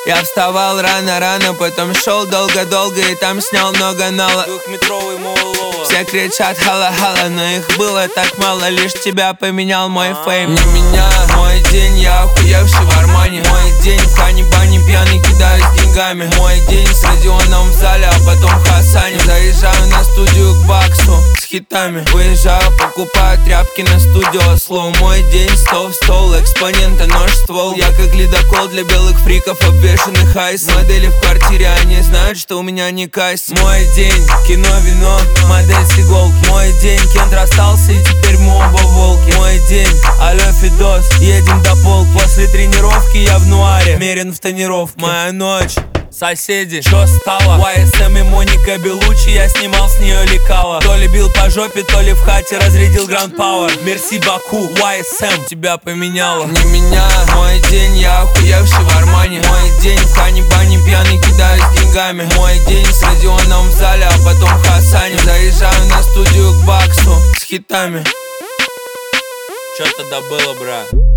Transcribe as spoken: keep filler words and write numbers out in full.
Я вставал рано-рано, потом шел долго-долго и там снял много нала. Двухметровый Моулова. Все кричат хала-хала, но их было так мало. Лишь тебя поменял мой фейм. Не меня, мой день, я охуевший в Армане. Мой день в Хани-Бане, пьяный кидаюсь деньгами. Мой день с Родионом в зале, а потом в Хасане. Заезжаю на студию к Баксу с хитами. Выезжаю, покупаю тряпки на студио слоу. Мой день стол в стол, экспонента нож ствол. Я как ледокол для белых фриков, обвешанных айс. Модели в квартире, они знают, что у меня не кайс. Мой день, кино, вино, модель с иголки. Мой день, Кент расстался и теперь мы оба волки. Мой день, алло, Фидос, едем до полк. После тренировки я в нуаре, мерен в тонировке. Моя ночь. Соседи, чё стало? уай эс эм и Моника Белучи, я снимал с нее лекала. То ли бил по жопе, то ли в хате разрядил Гранд Пауэр. Мерси, Баку, уай эс эм тебя поменяла. Не меня, мой день, я охуевший в Армане. Мой день в Хани-Бане, пьяный кидаюсь деньгами. Мой день с Родионом в зале, а потом в Хасане. Заезжаю на студию к Баксу с хитами. Чё тогда было, бра?